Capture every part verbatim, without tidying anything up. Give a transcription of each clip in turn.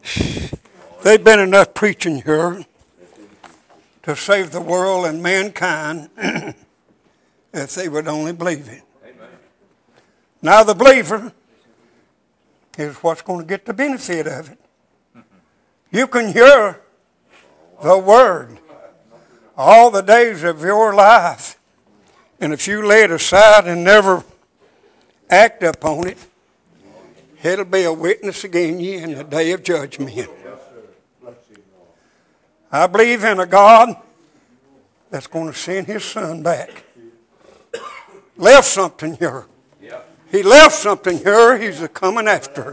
There's been enough preaching here to save the world and mankind if they would only believe it. Amen. Now the believer is what's going to get the benefit of it. You can hear the word all the days of your life, and if you lay it aside and never act upon it, it'll be a witness against you in the day of judgment. I believe in a God that's going to send his son back. Left something here. He left something here. He's a coming after.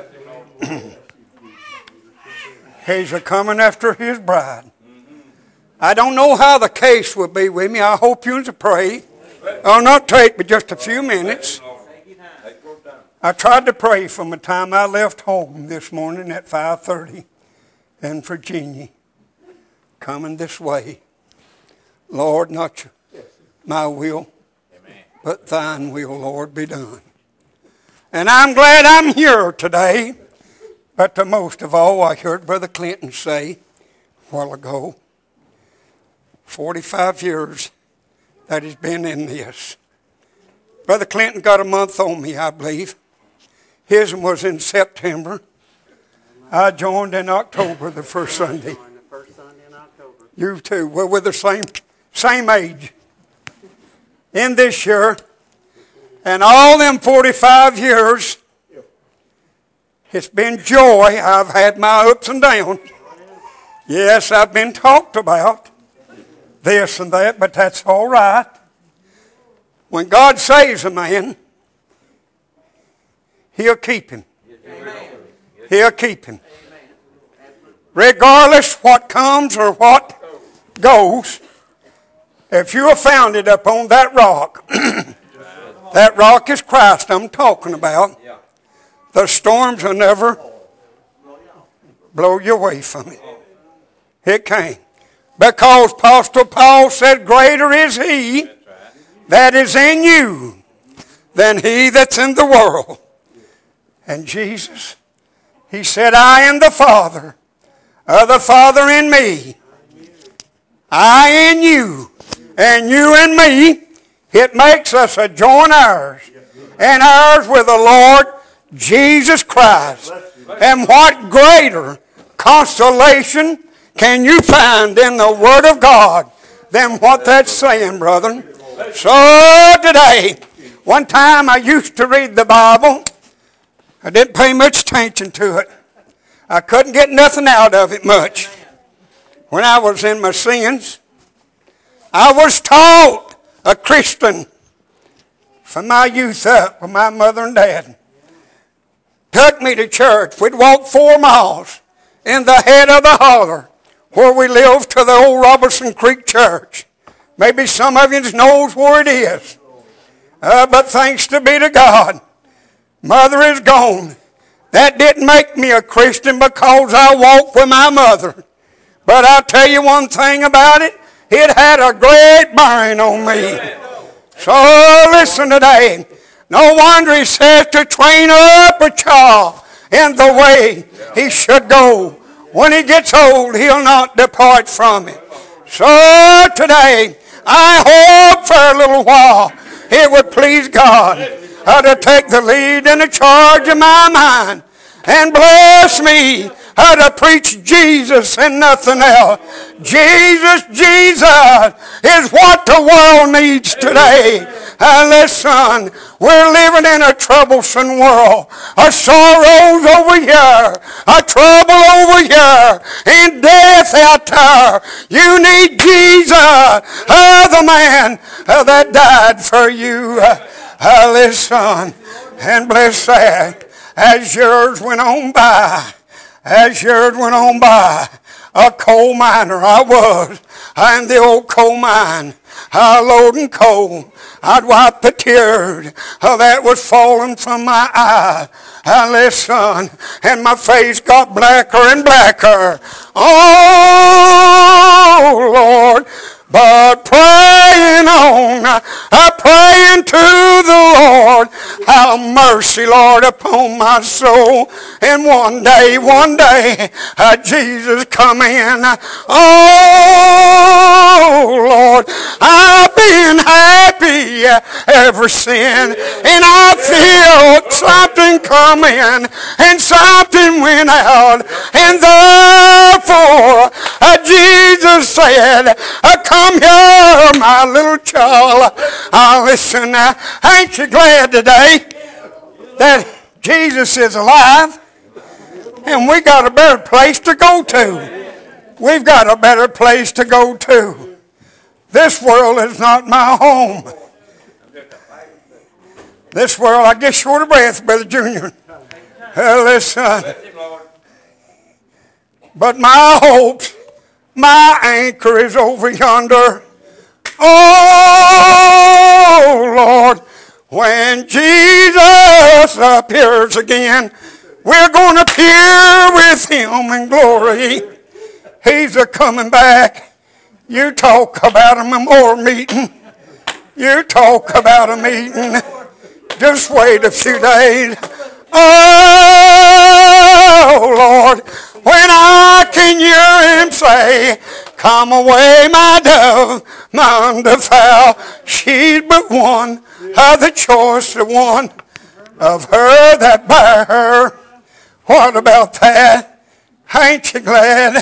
He's a coming after his bride. I don't know how the case will be with me. I hope you'll pray. I'll not take but just a few minutes. I tried to pray from the time I left home this morning at five thirty in Virginia, coming this way. Lord, not my will, but thine will, Lord, be done. And I'm glad I'm here today. But the most of all, I heard Brother Clinton say a while ago, forty-five years that he's been in this. Brother Clinton got a month on me, I believe. His was in September. I joined in October, the first Sunday. You too. We're with the same, same age. In this year, and all them forty-five years, it's been joy. I've had my ups and downs. Yes, I've been talked about, this and that, but that's all right. When God saves a man, he'll keep him. He'll keep him. Regardless what comes or what goes, if you are founded upon that rock, that rock is Christ I'm talking about, the storms will never blow you away from it. It can't. Because Apostle Paul said, greater is he that is in you than he that's in the world. And Jesus, he said, I am the Father, or the Father in me, I in you, and you in me. It makes us a joint heirs, and heirs with the Lord Jesus Christ. And what greater consolation can you find in the Word of God than what that's saying, brethren? So today, one time I used to read the Bible. I didn't pay much attention to it. I couldn't get nothing out of it much. When I was in my sins, I was taught a Christian from my youth up with my mother and dad. Took me to church. We'd walk four miles in the head of the holler where we lived to the old Robertson Creek Church. Maybe some of you knows where it is. Uh, but thanks to be to God, mother is gone. That didn't make me a Christian because I walked with my mother. But I'll tell you one thing about it. It had a great bearing on me. So listen today. No wonder he says to train up a child in the way he should go. When he gets old, he'll not depart from it. So today, I hope for a little while it would please God uh, to take the lead and the charge of my mind and bless me uh, to preach Jesus and nothing else. Jesus, Jesus is what the world needs today. Uh, listen, we're living in a troublesome world. A sorrows over here, a trouble over here, and death out there. You need Jesus, uh, the man uh, that died for you. Uh, uh, listen, and bless that. As years went on by, as years went on by, a coal miner I was, in the old coal mine, uh, loading coal. I'd wipe the tears uh, that was falling from my eye. Uh, listen, and my face got blacker and blacker. Oh, Lord. but praying on, uh, praying to the Lord. Have mercy, Lord, upon my soul. And one day, one day, uh, Jesus come in. Oh, Lord, I've been happy ever since. And I feel something come in and something went out. And therefore, uh, Jesus said, uh, come here, my little child. Uh, listen, uh, ain't you glad today that Jesus is alive? And we got a better place to go to. We've got a better place to go to. This world is not my home. This world, I get short of breath, Brother Junior. Uh, listen. But my hopes, my anchor is over yonder. Oh, Lord, when Jesus appears again, we're going to appear with him in glory. He's a coming back. You talk about a memorial meeting. You talk about a meeting. Just wait a few days. Oh, Lord, when I can hear him say, come away, my dove, my undefiled. She's but one of the choice, the one of her that bare her. What about that? Ain't you glad?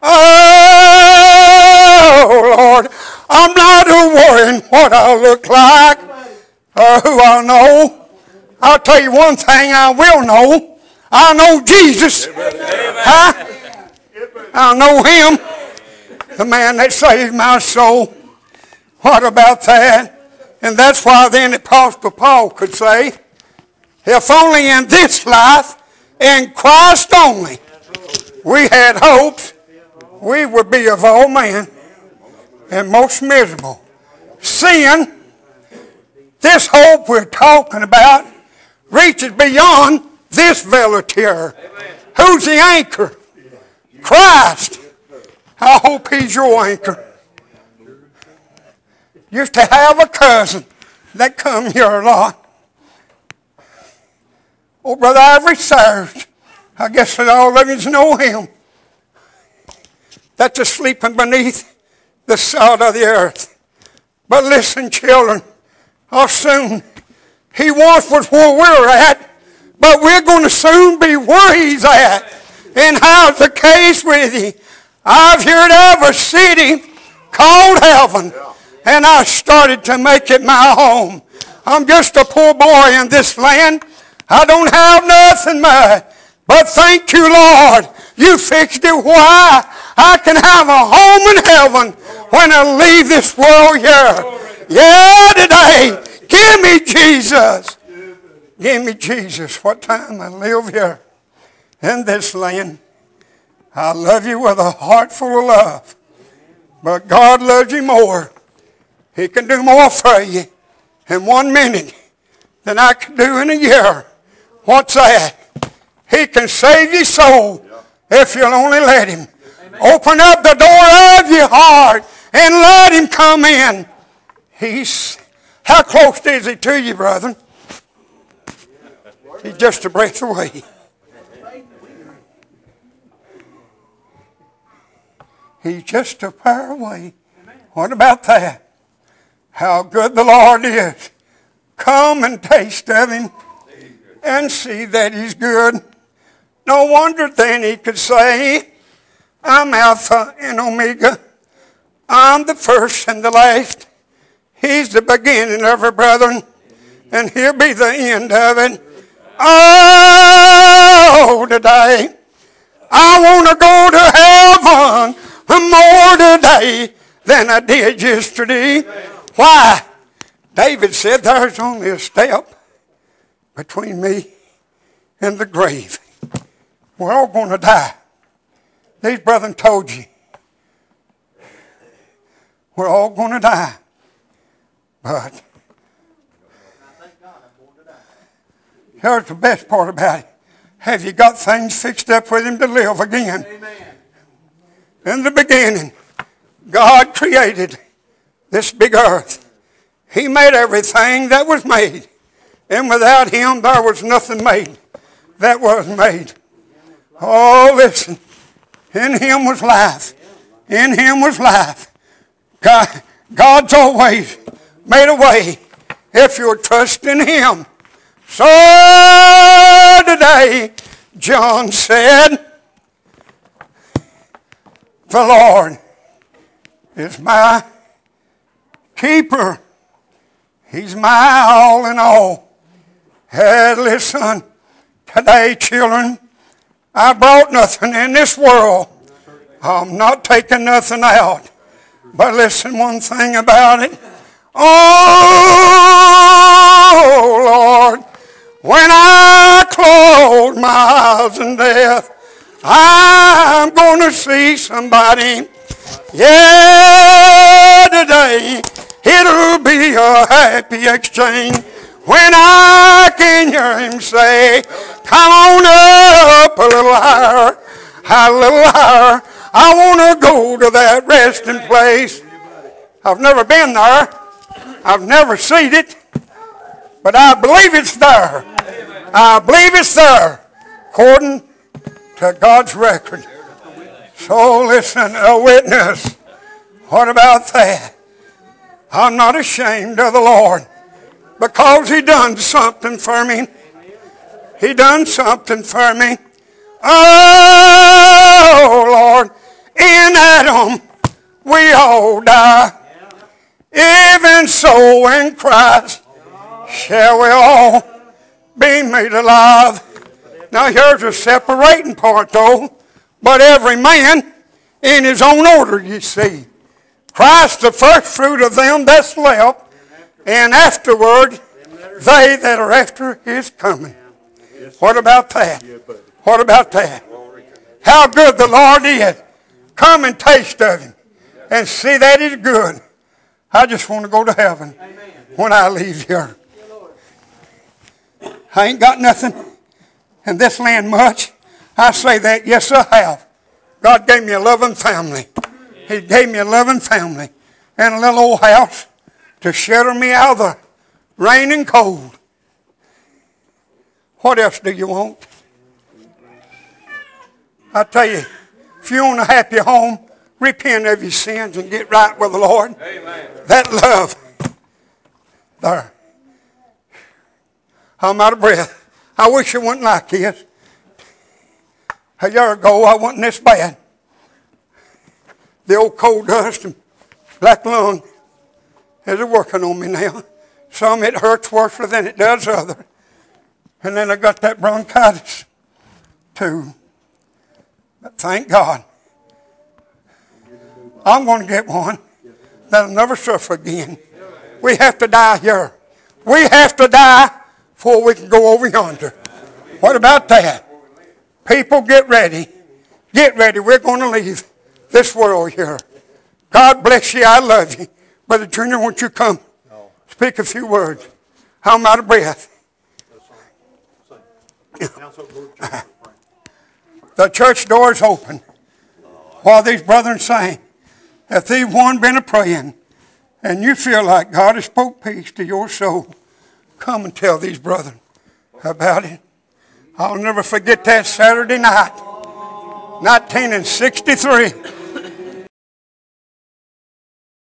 Oh, Lord, I'm not worrying what I look like or who I know. I'll tell you one thing I will know. I know Jesus. Huh? I know him. The man that saved my soul. What about that? And that's why then Apostle Paul could say, if only in this life, in Christ only, we had hopes, we would be of all men and most miserable. Sin, this hope we're talking about, reaches beyond this velvet here. Who's the anchor? Christ. I hope he's your anchor. Used to have a cousin that come here a lot. Oh, Brother Ivory Sayers. I guess that all of you know him. That's a sleeping beneath the sod of the earth. But listen, children, how soon he once was where we're at, but we're going to soon be where he's at. And how's the case with you? I've heard of a city called heaven, and I started to make it my home. I'm just a poor boy in this land. I don't have nothing much, but thank you, Lord, you fixed it. Why? I can have a home in heaven when I leave this world here. Yeah, today, give me Jesus. Give me Jesus. What time I live here in this land. I love you with a heart full of love. But God loves you more. He can do more for you in one minute than I can do in a year. What's that? He can save your soul if you'll only let him. Open up the door of your heart and let him come in. He's, how close is he to you, brethren? He's just a breath away. He's just a prayer away. What about that? How good the Lord is. Come and taste of him and see that he's good. No wonder then he could say, I'm Alpha and Omega. I'm the first and the last. He's the beginning of it, brethren. And he'll be the end of it. Oh, today, I want to go to heaven more today than I did yesterday. Why? David said there's only a step between me and the grave. We're all going to die. These brethren told you. We're all going to die. But here's the best part about it. Have you got things fixed up with him to live again? Amen. In the beginning, God created this big earth. He made everything that was made. And without him, there was nothing made that was made. Oh, listen. In him was life. In him was life. God, God's always made a way if you'll trust in him. So today, John said, the Lord is my keeper. He's my all in all. Hey, listen, today, children, I brought nothing in this world. I'm not taking nothing out. But listen, one thing about it. Oh, Lord, when I close my eyes in death, I'm going to see somebody. Yeah, today it'll be a happy exchange when I can hear him say, come on up a little higher, a little higher. I want to go to that resting place. I've never been there. I've never seen it. But I believe it's there. I believe it's there. According to God's record. So listen, a witness. What about that? I'm not ashamed of the Lord. Because he done something for me. He done something for me. Oh, Lord. In Adam, we all die. Even so in Christ shall we all be made alive. Now here's a separating part though. But every man in his own order, you see. Christ the first fruit of them that slept, and afterward they that are after his coming. What about that? What about that? How good the Lord is. Come and taste of him and see that he's good. I just want to go to heaven when I leave here. I ain't got nothing in this land much. I say that, yes I have. God gave me a loving family. He gave me a loving family and a little old house to shelter me out of the rain and cold. What else do you want? I tell you, if you want a happy home, repent of your sins and get right with the Lord. Amen. That love there. I'm out of breath. I wish it wasn't like this. A year ago, I wasn't this bad. The old coal dust and black lung is working on me now. Some it hurts worse than it does other. And then I got that bronchitis too. But thank God, I'm going to get one that'll never suffer again. We have to die here. We have to die before we can go over yonder. What about that? People, get ready. Get ready. We're going to leave this world here. God bless you. I love you. Brother Junior, won't you come? Speak a few words. I'm out of breath. The church door is open while these brethren sing. If they've one been a praying and you feel like God has spoke peace to your soul, come and tell these brethren about it. I'll never forget that Saturday night, nineteen sixty-three.